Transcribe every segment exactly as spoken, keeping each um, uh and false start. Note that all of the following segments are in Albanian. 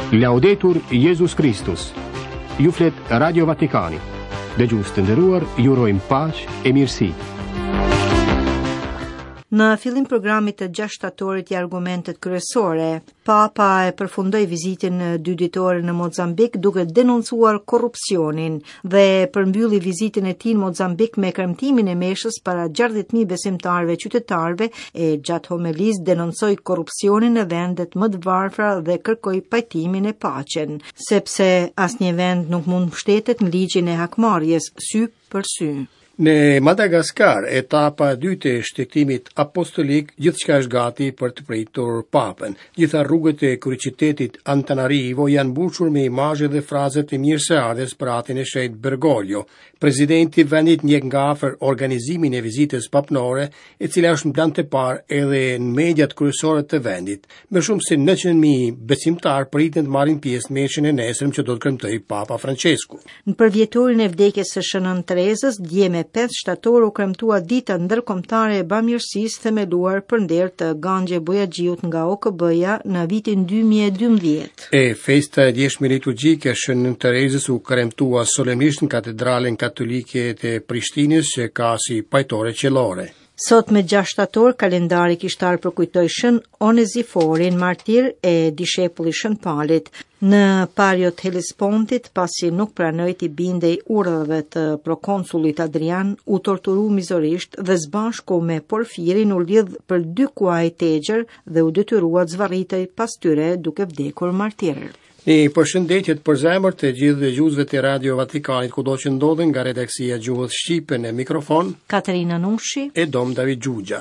Laudetur Jesus Christus. Ju flet Radio Vatikani. Dëgjues të nderuar, ju urojmë paqë e mirësi. Në fillim programit të gjashtë shtatorit i argumentet kryesore, Papa e përfundoi vizitën dy ditore në Mozambik duke denoncuar korrupsionin dhe përmbylli vizitën e tij në Mozambik me kremtimin e meshës para gjashtëdhjetë mijë besimtarëve qytetarëve e gjatë homilisë denoncoi korrupsionin në vendet më të varfra dhe kërkoi pajtimin e paqen, sepse asnjë vend nuk mund mbështetet në ligjin e hakmarrjes sy për sy. Në Madagaskar, etapa e dytë e shtektimit apostolik, gjithçka është gati për të pritur papën. Gjitha rrugët e kryeqytetit Antananarivo janë mbushur me imazhe dhe fraze të mirëseardhjes për atin e shenjtë Bergoglio. Presidenti i vendit njeh nga afër organizimin e vizitës papnore, e cila është në plan të parë edhe në mediat kryesore të vendit. Më shumë se njëqind mijë besimtar priten të marrin pjesë në meshën e nesërm që do të kremtojë Papa Francesku. Në përvjetorin e vdekjes së shënën Terezës, dje me pesë shtator u kremtua dita ndërkombëtare e bamirësisë themeluar për nder të Gangje Bojaxhiut nga O K B-ja në vitin dy mijë e dymbëdhjetë. E festa e djeshme liturgjike shënën Terezës u kremtua solemnisht në katedralen katolike të Prishtinës që ka si pajtore qellore. Sot me gjashtë shtator, kalendari kishtar përkujtoi shën Oneziforin, martir e dishepullit Shën Palit. Në pariot Helespontit, pasi nuk pranoi të bindej urdhave të prokonsullit Adrian, u torturu mizorisht dhe zbashku me Porfirin u lidh për dy kuaj tegër dhe u detyrua të zvarritej pas tyre duke vdekur martir. Një përshëndetjet për zemër të gjithë dëgjuesve të Radio Vatikanit kudo që ndodhen nga redaksia Gjuhës Shqipe, në mikrofon Katerina Nushi e Dom David Gjugja.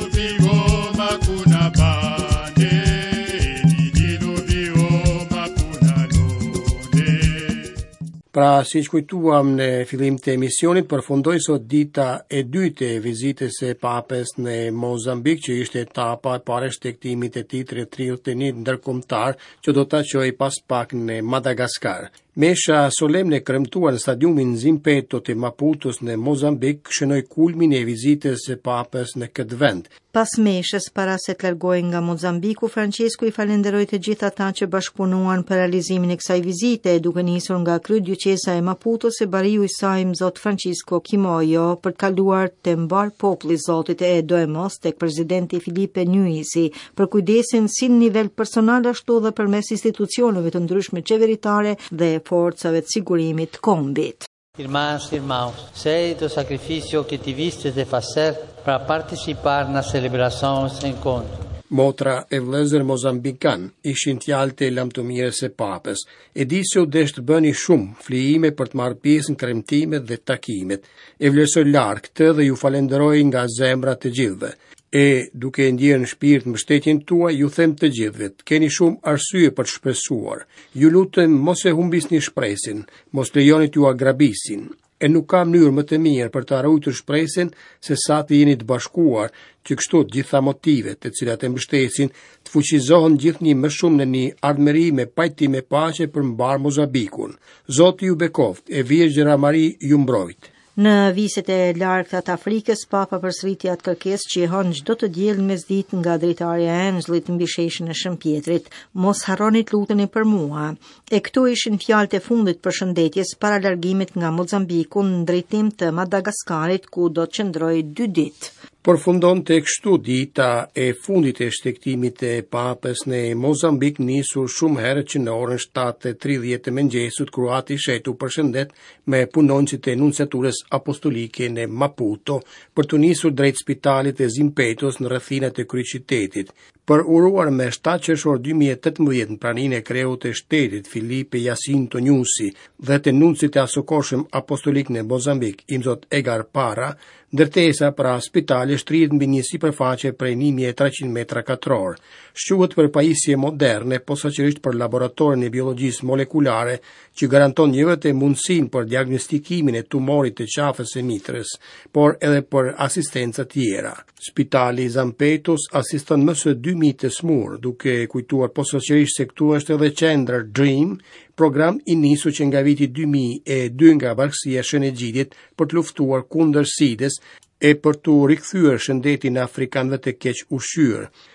Pra, si që kujtuam në fillim të emisionit, përfundoi sot dita e dytë e vizitës së Papës në Mozambik, që ishte etapa e parë e shtektimit të tij tridhjetë e një ndërkombëtar që do ta çojë pas pak në Madagaskar. Mesha solemne kremtuar në stadiumin Zimpeto të Maputos në Mozambik shënoi kulmin e vizitës së Papës në këtë vend. Pas meshës, para se të largohej nga Mozambiku, Francesku i falenderoi të gjithë ata që bashkëpunuan për realizimin e kësaj vizite, duke nisur nga kryedyqesa e Maputos e bariu i saj Zot Francisco Kimojo për të kaluar te mbar populli i Zotit e Doemos tek presidenti Filipe Nyusi për kujdesin si në nivel personal ashtu dhe përmes institucioneve të ndryshme qeveritare dhe forcave të sigurimit të kombit. Irmãos e irmãos, sei do sacrifício que tiveste de fazer para participar na celebração desse encontro. Motra e vëllezër mozambikan ishin fjalët e lamtëmirës së Papës. E di se u desh të bëni shumë flijime për të marrë pjesë në kremtimet dhe takimet. E vlerësoj larg këtë dhe ju falenderoj nga zemra të gjithëve. E duke ndjerë në shpirt mbështetjen tuaj, ju them të gjithëve, keni shumë arsye për të shpresuar. Ju lutem mos e humbisni shpresin, mos lejoni t'ju agrabisin. E nuk ka mënyrë më të mirë për të ruajtur shpresin se sa të jeni të bashkuar, që kështu të gjitha motivet të cilat e mbështesin të fuqizohen gjithnjë më shumë në një ardhmëri me pajtim e paqe për mbar Mozambikun. Zoti ju bekoft, e Virgjëra Mari ju mbrojt. Në viset e largta të Afrikës, Papa përsëriti atë kërkesë që i hën çdo të diell mesditë nga dritarja e Anxhillit mbi sheshin e Shën Pjetrit, mos harroni të luteni për mua. E këto ishin fjalët e fundit për shëndetjes para largimit nga Mozambiku në drejtim të Madagaskarit, ku do të qëndrojë dy ditë. Përfundon të kështu dita e fundit e shtektimit e Papës në Mozambik, nisur shumë herët që në orën shtatë e tridhjetë të mëngjesit kruati shetu përshëndet me punonjësit e nunciaturës apostolike në Maputo për të nisur drejt spitalit e Zimpetos në rrethinat e kryeqytetit. Për uruar me shtatë qershor dy mijë e tetëmbëdhjetë në praninë e kreut të shtetit Filipe Jacinto Nyusi dhe të nuncit e asokoshëm apostolik në Mozambik, Imzot Egar Para, ndërtesa pra spitali shtrihet mbi një sipërfaqe prej një mijë e treqind metra katror. Shquhet për pajisje moderne, posaçërisht për laboratorin e biologjisë molekulare, që garanton jo vetëm mundësinë për diagnostikimin e tumorit të qafës së mitrës, por edhe për asistenca tjera. Spitali Zampetos asiston më së dy mijë të smur, duke kujtuar posaçërisht se këtu është edhe qendra Dream, program i nisur që nga viti dy mijë e dy nga Bashkia e Shënxhidit për të luftuar kundër sides e për të rikthyer shëndetin afrikanëve të keq ushqyer.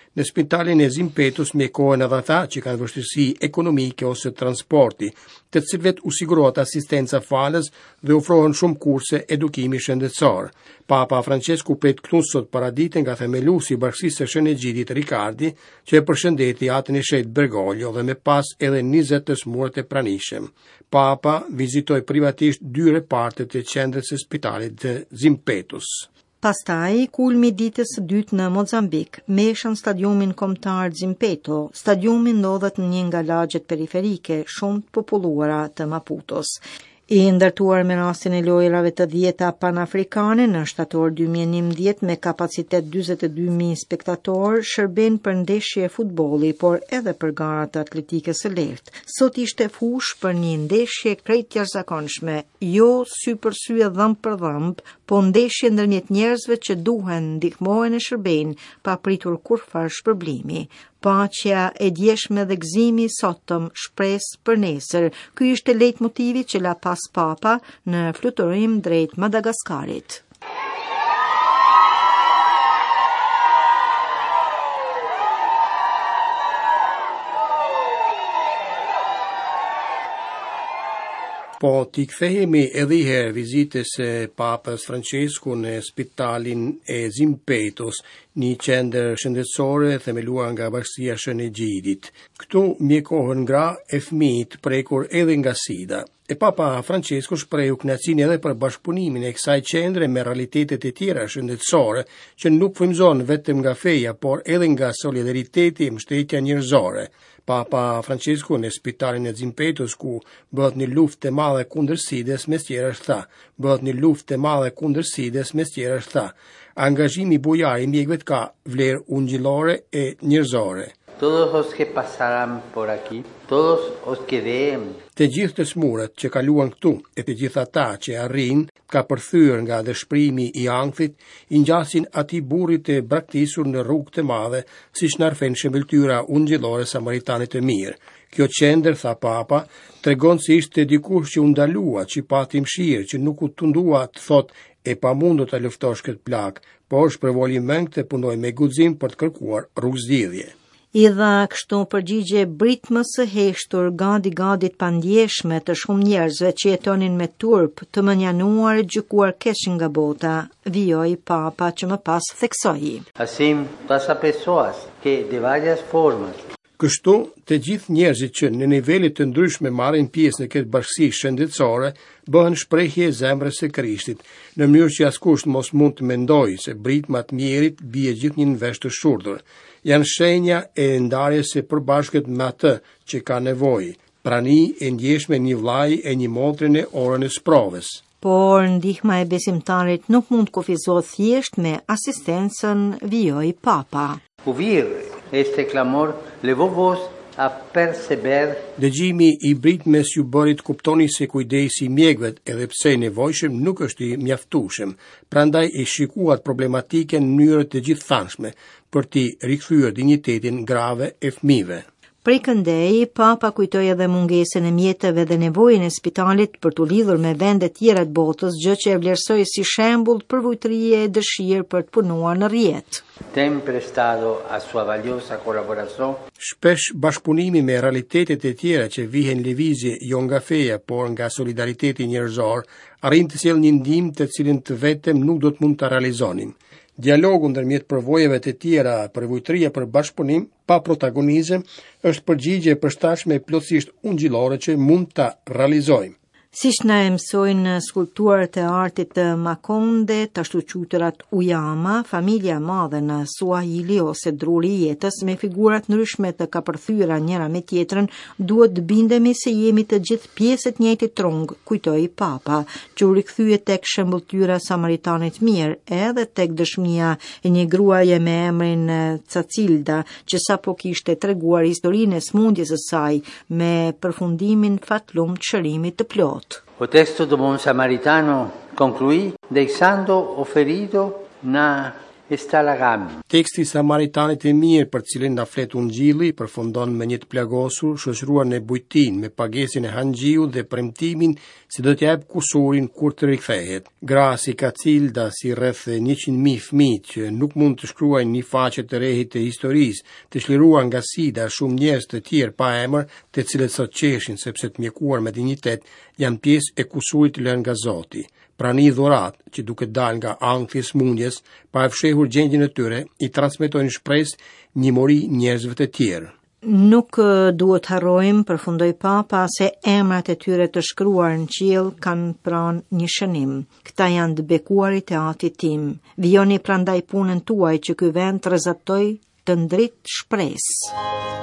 Në spitalin e Zimpetos mjekohen edhe ata që kanë vështirësi ekonomike ose transporti, të cilëve u sigurohet asistenca falës dhe ofrohen shumë kurse edukimi shëndetësor. Papa Francesku pret këtu sot paradite nga themeluesi i Bashkisë së Shënjëgjidit Ricardi, që e përshëndeti atën e shet Bergoglio dhe me pas edhe njëzet të smurët e pranishëm. Papa vizitoi privatisht dy repartet e qendrës së spitalit të Zimpetos. Pastaj, kulmi ditës së dytë në Mozambik, meshën stadiumin kombëtar Zimpeto. Stadiumi ndodhet në një nga lagjet periferike, shumë të populluara të Maputos. I ndërtuar me rastin e lojrave të dhjeta panafrikane në shtator dy mijë e njëmbëdhjetë me kapacitet njëzet e dy mijë spektator, shërben për ndeshje e futbolli, por edhe për garat të atletikës së lehtë. Sot ishte fush për një ndeshje krejt jashtëzakonshme, jo sy për sy e dhëmb për dhëmb, po ndeshje ndërmjet njerëzve që duhen ndihmohen e shërbejnë pa pritur kurfar shpërblimi. Paqja e djeshme dhe gëzimi sotëm shpresë për nesër. Ky ishte lejtmotivi që la pas Papa në fluturim drejt Madagaskarit. Po t'i kthehemi edhe herë vizitës e Papës Francesku në spitalin e Zimpetos, një qendër shëndetësore themeluar nga Bashkia e Shënjëgjidit. Këtu mjekohen gra e fëmijë prekur edhe nga sida. E Papa Francesku shprehu kënaqësinë edhe për bashkëpunimin e kësaj qendre me realitetet e tjera shëndetësore, që nuk frymëzon vetëm nga feja, por edhe nga solidariteti e mbështetja njerëzore. Papa Francesku në spitalin e Zimpetos, ku bëhet një luftë e madhe kundër sides, mes tjerësh tha, bëhet një luftë e madhe kundër sides, mes tjerësh tha, angazhimi bujar i mjekëve ka vlerë ungjillore e njerëzore. Todos los que pasarán por aquí, todos los que ven. Të gjithë të smurët që kaluan këtu e të gjithë ata që arrin ka përthyer nga dëshprimi i ankthit, i ngjasin atij burrit të braktisur në rrugë të madhe, siç na rfen shembëltyra ungjillore samaritanit të mirë. Kjo qendër, tha Papa, tregon se ishte dikush që u ndalua, që pati mëshirë, që nuk u tundua të thot e pamundur ta luftosh këtë plagë, por shpërvoli mend të punoj me guxim për të kërkuar rrugëzgjidhje. I dha kështu përgjigje britmë së heshtur, gati gati të pandjeshme të shumë njerëzve që jetonin me turp, të mënjanuar e gjykuar keq nga bota, vijoi Papa që më pas theksoi. Asim pasa pessoas que de varias formas. Kështu, të gjithë njerëzit që në nivelet të ndryshme marrin pjesë në këtë bashkësi shëndetësore, bëhen shprehje e zemrës së Krishtit, në mënyrë që askush mos mund të mendojë se britma të mjerit bie gjithnjë në vesh të shurdhur. Janë shenja e ndarjes së përbashkët me atë që ka nevojë, prani e ndjeshme një vllai e një motre në orën e sprovës. Por ndihma e besimtarit nuk mund kufizohet thjesht me asistencën, vijoi Papa. Ouvir este clamor levou vos a perceber. Dëgjimi i britmes ju bërit kuptoni se kujdesi i mjekëve, edhe pse i nevojshëm, nuk është i mjaftueshëm. Prandaj e shikuat problematike në mënyrë të gjithëthanshme për t'i rikthyer dinjitetin grave e fëmijëve. Prej këndej, Papa kujtoi edhe mungesën e mjeteve dhe nevojën e spitalit për t'u lidhur me vende tjera të botës, gjë që e vlerësoi si shembull për vujtërie e dëshirë për të punuar në rrjet. Tem prestado a sua valiosa colaboração. Shpesh bashkëpunimi me realitetet e tjera që vihen lëvizje jo nga feja, por nga solidariteti njerëzor, arrin të sjellë një ndihmë të cilën të vetëm nuk do të mund ta realizonin. Dialogu ndërmjet përvojave të tjera për vujtëria për bashkëpunim pa protagonizëm është përgjigje e përshtatshme e plotësisht ungjillore që mund ta realizojmë. Siç na e mësojnë skulpturat e artit të Makonde, të ashtu quajturat Uyama, familja e madhe në Suahili ose druri i jetës me figurat ndryshme të kapërthyera njëra me tjetrën, duhet të bindemi se jemi të gjithë pjesë të njëjtit trung, kujtoi Papa, që u rikthye tek shembëltyra samaritanit mirë, edhe tek dëshmia e një gruaje me emrin Cacilda, që sapo kishte treguar historinë e smundjes së saj me përfundimin fatlum të shërimit të plotë. O texto do buon samaritano concluì deixando o ferito na e Stalagami. Teksti Samaritanit e mirë për cilin na flet Ungjilli përfundon me një të plagosur, shoqëruar në bujtin me pagesën e Hanxhiu dhe premtimin se do t'jap kusurin kur të rikthehet. Grasi ka cilda si rreth njëqind mijë fëmijë që nuk mund të shkruajnë një faqe të rehit të historisë, të çliruar nga sida shumë njerëz të tjerë pa emër, të cilët sot qeshin sepse të mjekuar me dinjitet janë pjesë e kusurit të lënë nga Zoti. Pra një dhurat që duke dal nga ankthi i smundjes, pa e fshehur gjendjen e tyre, i transmetojnë shpresë një mori njerëzve të tjerë. Nuk duhet harrojmë, përfundoi Papa, se emrat e tyre të shkruar në qiell kanë pranë një shënim. Këta janë të bekuarit e atit tim. Vijoni prandaj punën tuaj që ky vend të rrezatoj të ndrit shpresë.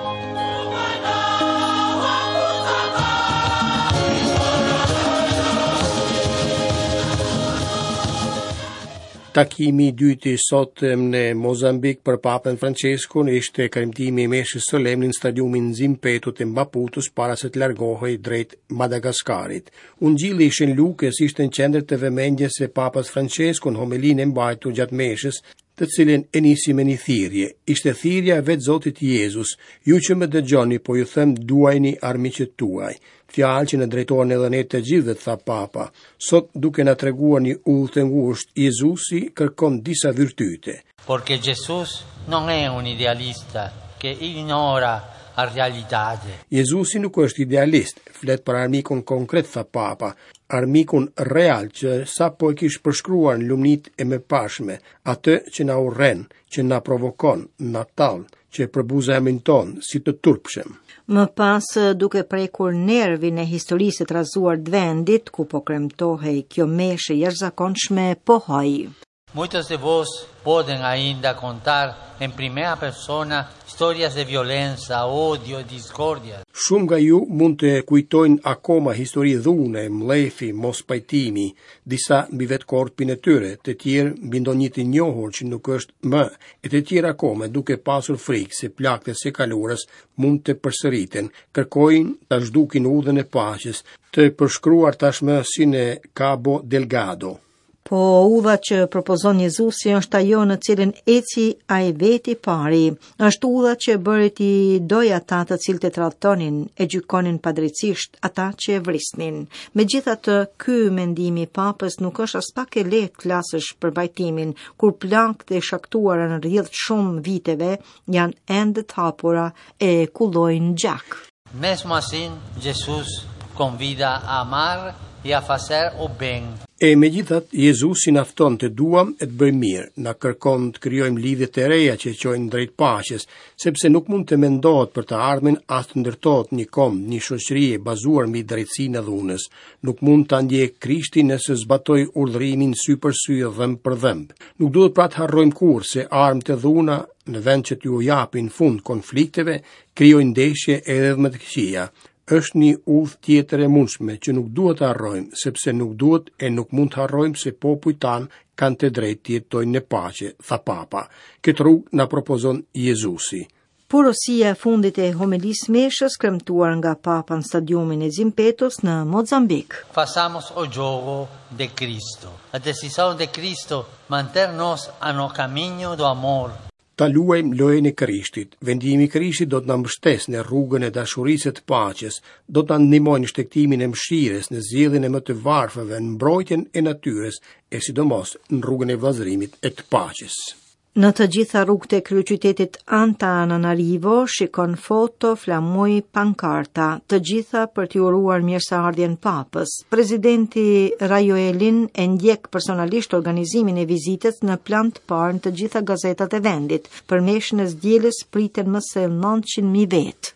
Takimi i dytë sot në Mozambik për Papën Franceskun ishte kremtimi i meshës solemn në stadiumin Zimpeto të Maputos para se të largohej drejt Madagaskarit. Ungjilli i Shën Lukës ishte në qendër të vëmendjes së Papës Franceskun, homilinë e mbajtur gjatë meshës, të cilin e nisi me një thirrje. Ishte thirrja e vetë Zotit Jezus: ju që më dëgjoni, po ju them, duajini armiqët tuaj. Fjalë që në drejtohen edhe ne të gjithëve, tha Papa. Sot, duke na treguar një udhë të ngushtë, Jezusi kërkon disa virtyte. Porque Jesus non è un idealista che ignora la realtà. Jezusi nuk është idealist, flet për armikun konkret, tha Papa, armikun real që sa po e kish përshkruar në lumnit e mëparshme, atë që na urren, që na provokon, na tall, që përbuza emrin ton si të turpshëm. Më pas, duke prekur nervin e historisë të trazuar të vendit, ku po kremtohej kjo meshë jashtëzakonshme, pohoi: Muitos de vos pueden ainda contar en primera persona historias de violencia, odio e discordia. Shumë nga ju mund të kujtojnë akoma histori dhune, mlefi, mos pajtimi, disa mbi vetë korpin e tyre, të tjerë mbi ndonjë të njohur që nuk është më, e të tjerë akoma duke pasur frikë se plagët e së kalurës mund të përsëriten, kërkojnë ta zhdukin udhën e paqes, të përshkruar tashmë si në Cabo Delgado. Po udha që propozon Jezusi është ajo në cilën eci ai veti pari, është udha që bëri ti doj ata të cilët e tradhtonin, e gjykonin padrejtisht ata që e vrisnin. Megjithatë, ky mendimi i Papës nuk është as pak e lehtë klasësh për vajtimin, kur plagët e shaktuara në rrjedh shumë viteve janë ende të hapura e kullojnë gjak. Mesmo assim, Jesus convida a amar e a fazer o bem. E me gjithat, Jezusi na fton të duam e të bëjmë mirë, na kërkon të krijojmë lidhje të reja që qojnë drejt paqes, sepse nuk mund të mendohet për të ardhmen as të ndërtohet një kom, një shoqëri e bazuar mbi drejtsinë e dhunës. Nuk mund ta ndjek Krishtin nëse zbatoj urdhërimin sy për sy, dhëmb për dhëmb. Nuk duhet pra të harrojmë kurrë se armët e dhuna, në vend që t'ju japin fund konflikteve, krijojnë ndeshje edhe më të këqija. Është një udhë tjetër e mundshme që nuk duhet të harrojmë, sepse nuk duhet e nuk mund të harrojmë se popujt tanë kanë të drejtë të jetojnë në paqe, tha Papa. Këtë rrugë na propozon Jezusi. Porosia e fundit e homilisë meshës kremtuar nga Papa në stadiumin e Zimpetos në Mozambik. Façamos o jogo de Cristo. A decisão de Cristo manter-nos no caminho do amor. Ta luajmë lojën e Krishtit. Vendimi i Krishtit do të na mbështesë në rrugën e dashurisë të paqes, do të na ndihmojë në shtektimin e mëshirës, në zgjedhjen e më të varfërve, në mbrojtjen e natyrës e sidomos në rrugën e vllazërimit e të paqes. Në të gjitha rrugët e kryeqytetit Antananarivo shikon foto, flamuj, pankarta, të gjitha për t'i uruar mirëseardhjen Papës. Presidenti Rajoelin e ndjek personalisht organizimin e vizitës në plan të parë në të gjitha gazetat e vendit. Për meshën e zgjedhjes priten më së nëntëqind mijë vetë.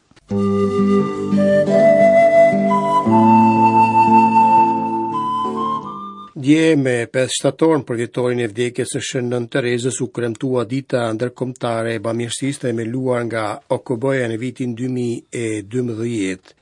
Dje me pesë shtator për vjetorin e vdekjes së Shën Nën Terezës u kremtua dita ndërkombëtare e bamirësisë themeluar nga O K B-ja në vitin dy mijë e dymbëdhjetë.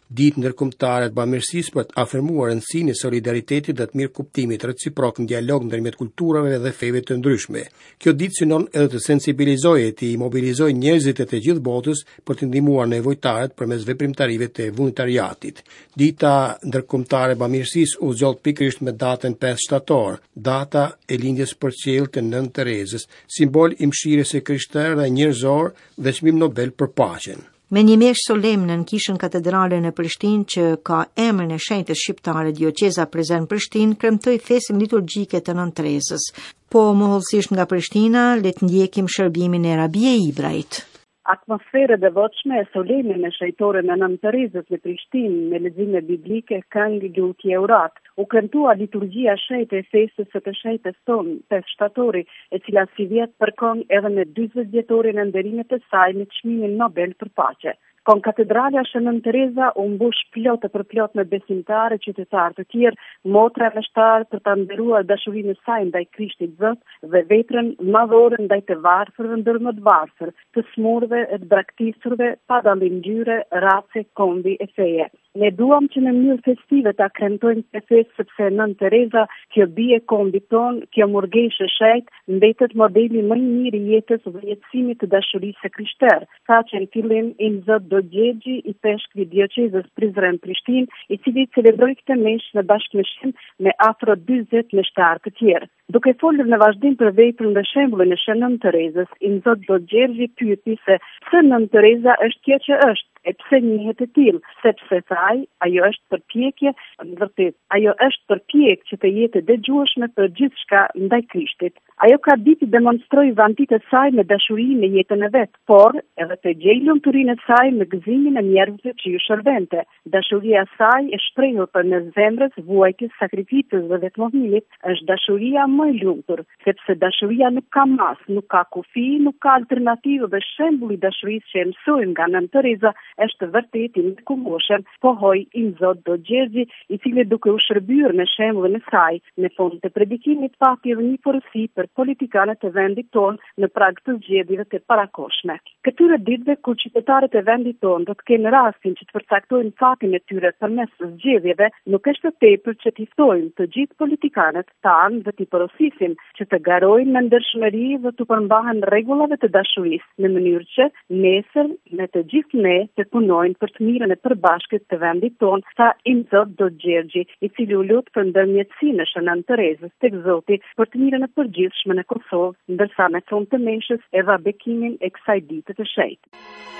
Ditë ndërkombëtare të bamirësisë për të afirmuar rëndësinë e solidaritetit dhe të mirëkuptimit reciprok në dialog ndërmjet kulturave dhe feve të ndryshme. Kjo ditë synon edhe të sensibilizojë e të mobilizojë njerëzit e të gjithë botës për të ndihmuar nevojtarët përmes veprimtarive të vullnetariatit. Dita ndërkombëtare e bamirësisë u zgjodh pikërisht me datën pesë shtator, data e lindjes për qiell të Nën Terezës, simbol i mëshirës së krishterë dhe njerëzor dhe çmim Nobel për paqen. Me një mesh solemnë në kishën katedrale në Prishtinë që ka emrin e shenjtës shqiptare Dioqeza Prezent Prishtinë, kremtoi fesin liturgjike të Nën Terezës. Po mohollësisht nga Prishtina, le të ndjekim shërbimin e Rabie Ibrahit. Atmosferë devotshme e solemne në shejtore në Nën Terezës në Prishtinë, me lexime biblike, këngë, lutje urat, u kremtua liturgjia shenjtë e festës së të shenjtës tonë, pesë shtatori, e cila si vjet përkon edhe me dyzet vjetorin e nderimit të saj me çmimin Nobel për paqe. Kon katedralja shë Nën Tereza u mbush plot e përplot me besimtarë, qytetarë të tjerë, motra me shtarë për të nderuar dashurinë e saj ndaj Krishtit Zot dhe veprën madhore ndaj të varfërve ndër më të varfër, të smurve e të braktisurve, pa dallim ngjyre, race, kombi e feje. Ne duam që në mënyrë festive ta kremtojmë këtë festë sepse Nën Tereza, kjo bie kombi ton, kjo murgeshë shejt, mbetet modeli më i mirë i jetës dhe jetësimit të dashurisë së krishterë. Ka që në fillim i Zot Dogjergji i peshkvi Dioqezës Prizren Prishtinë, i cili celebroi këtë mesh në bashkëmëshim me afro dyzet meshtarë të tjerë. Duke folur në vazhdim për veprën dhe shembullin e Shën Nën Terezës, i Zot Dogjergji pyeti se pse Nën Tereza është kjo që është, e pse njihet e tillë, sepse thaj, ajo është përpjekje, në vërtet, ajo është përpjekje që të jetë dëgjueshme për gjithçka ndaj Krishtit. Ajo ka ditë të demonstrojë vantitë e saj me dashuri në jetën e vet, por edhe të gjejë lumturinë e saj me gëzimin e njerëzve që ju shërbente. Dashuria e saj e shprehur përmes zemrës, vuajtjes, sakrificës dhe vetmohimit është dashuria më e lumtur, sepse dashuria nuk ka mas, nuk ka kufi, nuk ka alternativë dhe shembulli i dashurisë që e mësojmë nga Nën Tereza është vërtet i mrekullueshëm, pohoi i Zot Dogjergji, i cili duke u shërbyer me shembullin e saj, në fund të predikimit pati edhe një porosi për politikanët e vendit tonë në prag të zgjedhjeve të parakohshme. Këtyre ditëve kur qytetarët e vendit tonë do të kenë rastin që të përcaktojnë fatin e tyre përmes zgjedhjeve, nuk është e tepër që t'i ftojmë të gjithë politikanët tanë dhe t'i porosisim që të garojnë me ndershmëri dhe të përmbahen rregullave të dashurisë në mënyrë që nesër me të gjithë ne të punojnë për të mirën e përbashkët të vendit tonë, tha i Zot Dogjergji, i cili u lut për ndërmjetësinë e Shën Nën Terezës tek Zoti për të mirën e përgjithshme në Kosovë, ndërsa me fund të meshës e dha bekimin e kësaj dite të shenjtë.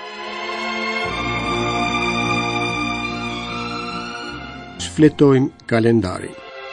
Shfletojmë kalendarin.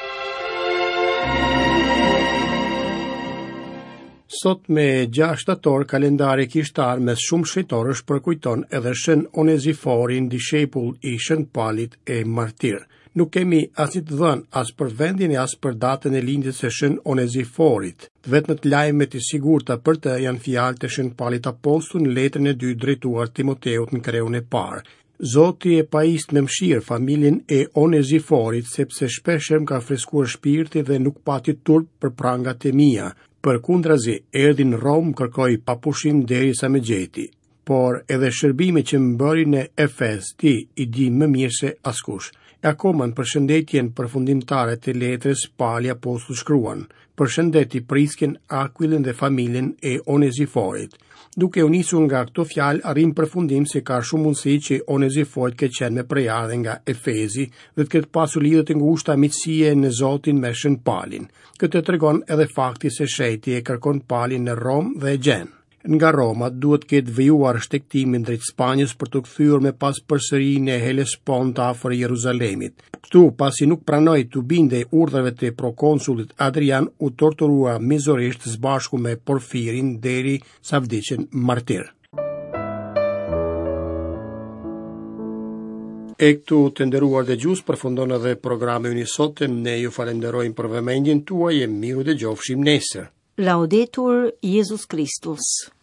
Sot me gjashtë shtator kalendari kishtar mes shumë shejtorësh përkujton edhe Shën Oneziforin, dishepull i Shën Palit e martir. Nuk kemi as një të dhënë as për vendin e as për datën e lindjes së Shën Oneziforit. Vetëm lajmet e sigurta për të janë fjalët e Shën Palit Apostull në letrën e dytë drejtuar Timoteut në kreun e parë. Zoti e pajist me mëshirë familjen e Oneziforit, sepse shpeshherë më ka freskuar shpirti dhe nuk pati turp për prangat e mia. Përkundrazi, erdhi në Rom, kërkoi pa pushim derisa më gjeti. Por edhe shërbime që më bëri në Efes, ti i di më mirë se askush. E akoma në përshëndetjen përfundimtare të letrës Pali Apostull shkruan: përshëndeti Prisken, Aquilën dhe familjen e Oneziforit. Duke u nisur nga këto fjalë, arrim përfundim se ka shumë mundësi që Oneziforit ke qenë me prejardhje nga Efezi dhe të ketë pasur lidhje të ngushta miqësie në Zotin me Shën Palin. Këtë tregon edhe fakti se shejti e kërkon Palin në Rom dhe e gjen. Nga Roma duhet ketë vijuar shtektimin drejt Spanjës për të kthyer me pas përsërinë e Hellespont afër Jeruzalemit. Këtu, pasi nuk pranoi të bindej urdhrave të prokonsullit Adrian, u torturua mizorisht së bashku me Porfirin deri sa vdiqën martir. E këtu të nderuar dëgjues, përfundon edhe programi i sotëm. Ne ju falenderojmë për vëmendjen tuaj e miru dëgjofshim nesër. Laudetur Jesus Christus.